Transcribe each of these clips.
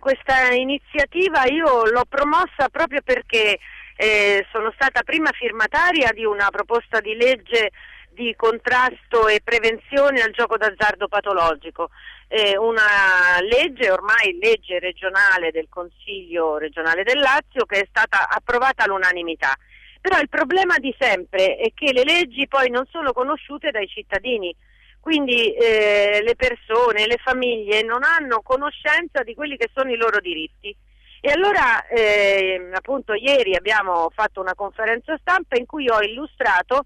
Questa iniziativa io l'ho promossa proprio perché sono stata prima firmataria di una proposta di legge di contrasto e prevenzione al gioco d'azzardo patologico, una legge, ormai legge regionale del Consiglio regionale del Lazio, che è stata approvata all'unanimità. Però il problema di sempre è che le leggi poi non sono conosciute dai cittadini, quindi le persone, le famiglie non hanno conoscenza di quelli che sono i loro diritti. E allora appunto ieri abbiamo fatto una conferenza stampa in cui ho illustrato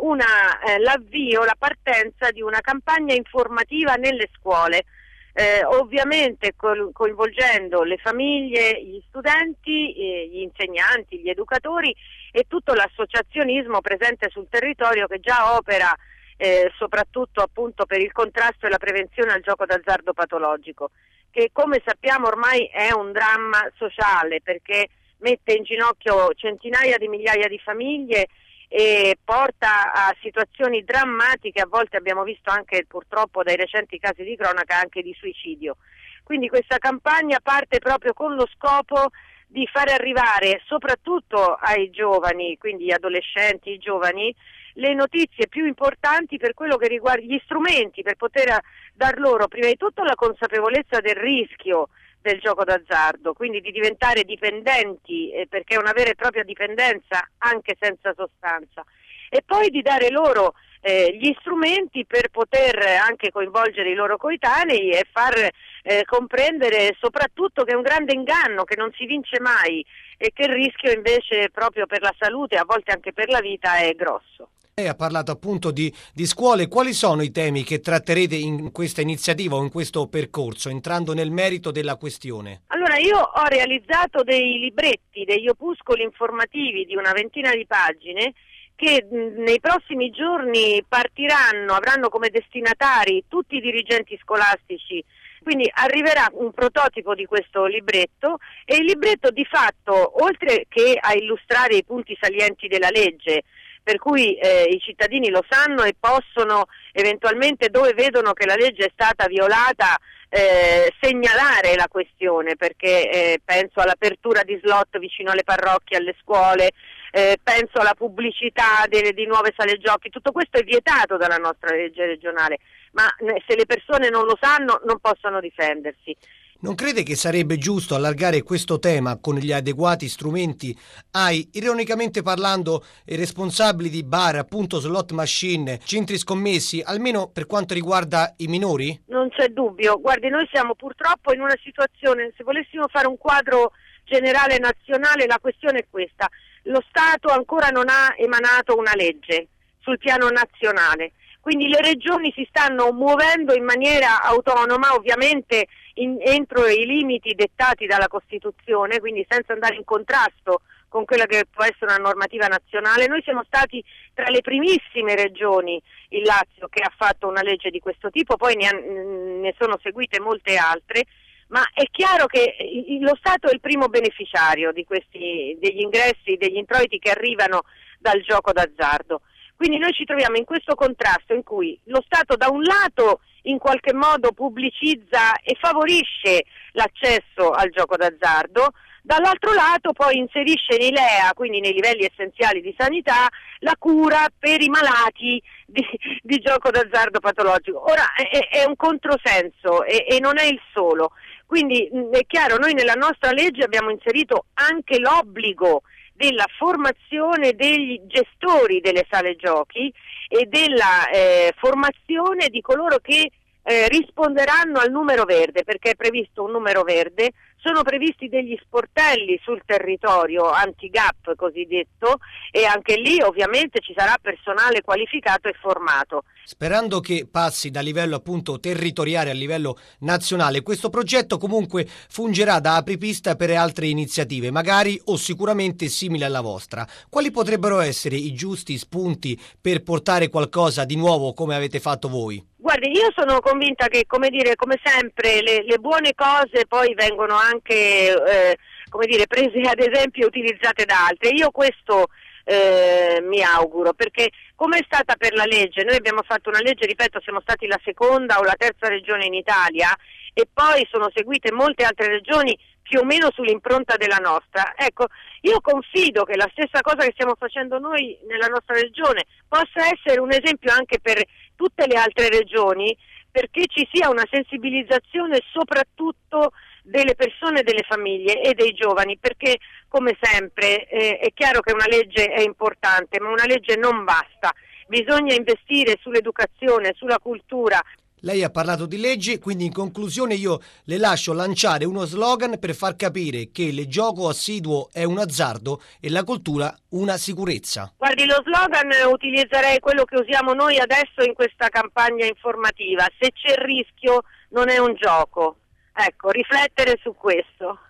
l'avvio, la partenza di una campagna informativa nelle scuole, ovviamente coinvolgendo le famiglie, gli studenti, gli insegnanti, gli educatori e tutto l'associazionismo presente sul territorio, che già opera soprattutto appunto per il contrasto e la prevenzione al gioco d'azzardo patologico, che come sappiamo ormai è un dramma sociale, perché mette in ginocchio centinaia di migliaia di famiglie e porta a situazioni drammatiche. A volte abbiamo visto anche purtroppo dai recenti casi di cronaca anche di suicidio. Quindi questa campagna parte proprio con lo scopo di fare arrivare soprattutto ai giovani, quindi gli adolescenti, i giovani, le notizie più importanti per quello che riguarda gli strumenti per poter dar loro prima di tutto la consapevolezza del rischio del gioco d'azzardo, quindi di diventare dipendenti, perché è una vera e propria dipendenza anche senza sostanza, e poi di dare loro gli strumenti per poter anche coinvolgere i loro coetanei e far comprendere soprattutto che è un grande inganno, che non si vince mai e che il rischio invece proprio per la salute, a volte anche per la vita, è grosso. Lei ha parlato appunto di scuole. Quali sono i temi che tratterete in questa iniziativa o in questo percorso, entrando nel merito della questione? Allora, io ho realizzato dei libretti, degli opuscoli informativi di una ventina di pagine che nei prossimi giorni partiranno, avranno come destinatari tutti i dirigenti scolastici. Quindi arriverà un prototipo di questo libretto, e il libretto di fatto, oltre che a illustrare i punti salienti della legge, per cui i cittadini lo sanno e possono eventualmente, dove vedono che la legge è stata violata, segnalare la questione, perché penso all'apertura di slot vicino alle parrocchie, alle scuole, penso alla pubblicità di nuove sale giochi. Tutto questo è vietato dalla nostra legge regionale, ma se le persone non lo sanno non possono difendersi. Non crede che sarebbe giusto allargare questo tema con gli adeguati strumenti ai, ironicamente parlando, responsabili di bar, appunto slot machine, centri scommessi, almeno per quanto riguarda i minori? Non c'è dubbio. Guardi, noi siamo purtroppo in una situazione, se volessimo fare un quadro generale nazionale, la questione è questa: lo Stato ancora non ha emanato una legge sul piano nazionale, quindi le regioni si stanno muovendo in maniera autonoma, ovviamente entro i limiti dettati dalla Costituzione, quindi senza andare in contrasto con quella che può essere una normativa nazionale. Noi siamo stati tra le primissime regioni, il Lazio, che ha fatto una legge di questo tipo, poi ne sono seguite molte altre, ma è chiaro che lo Stato è il primo beneficiario degli ingressi, degli introiti che arrivano dal gioco d'azzardo. Quindi noi ci troviamo in questo contrasto in cui lo Stato da un lato in qualche modo pubblicizza e favorisce l'accesso al gioco d'azzardo, dall'altro lato poi inserisce nei LEA, quindi nei livelli essenziali di sanità, la cura per i malati di gioco d'azzardo patologico. Ora è un controsenso e non è il solo. Quindi è chiaro, noi nella nostra legge abbiamo inserito anche l'obbligo della formazione degli gestori delle sale giochi e della formazione di coloro che risponderanno al numero verde, perché è previsto un numero verde, sono previsti degli sportelli sul territorio anti-GAP cosiddetto, e anche lì ovviamente ci sarà personale qualificato e formato. Sperando che passi da livello appunto territoriale a livello nazionale, questo progetto comunque fungerà da apripista per altre iniziative, magari o sicuramente simili alla vostra. Quali potrebbero essere i giusti spunti per portare qualcosa di nuovo come avete fatto voi? Guardi, io sono convinta che, come sempre, le buone cose poi vengono anche, prese ad esempio e utilizzate da altri. Io questo mi auguro, perché come è stata per la legge, noi abbiamo fatto una legge, ripeto, siamo stati la seconda o la terza regione in Italia e poi sono seguite molte altre regioni più o meno sull'impronta della nostra. Ecco, io confido che la stessa cosa che stiamo facendo noi nella nostra regione possa essere un esempio anche per tutte le altre regioni, perché ci sia una sensibilizzazione soprattutto delle persone, delle famiglie e dei giovani, perché come sempre è chiaro che una legge è importante, ma una legge non basta, bisogna investire sull'educazione, sulla cultura. Lei ha parlato di legge, quindi in conclusione io le lascio lanciare uno slogan per far capire che il gioco assiduo è un azzardo e la cultura una sicurezza. Guardi, lo slogan utilizzerei quello che usiamo noi adesso in questa campagna informativa: se c'è il rischio non è un gioco. Ecco, riflettere su questo.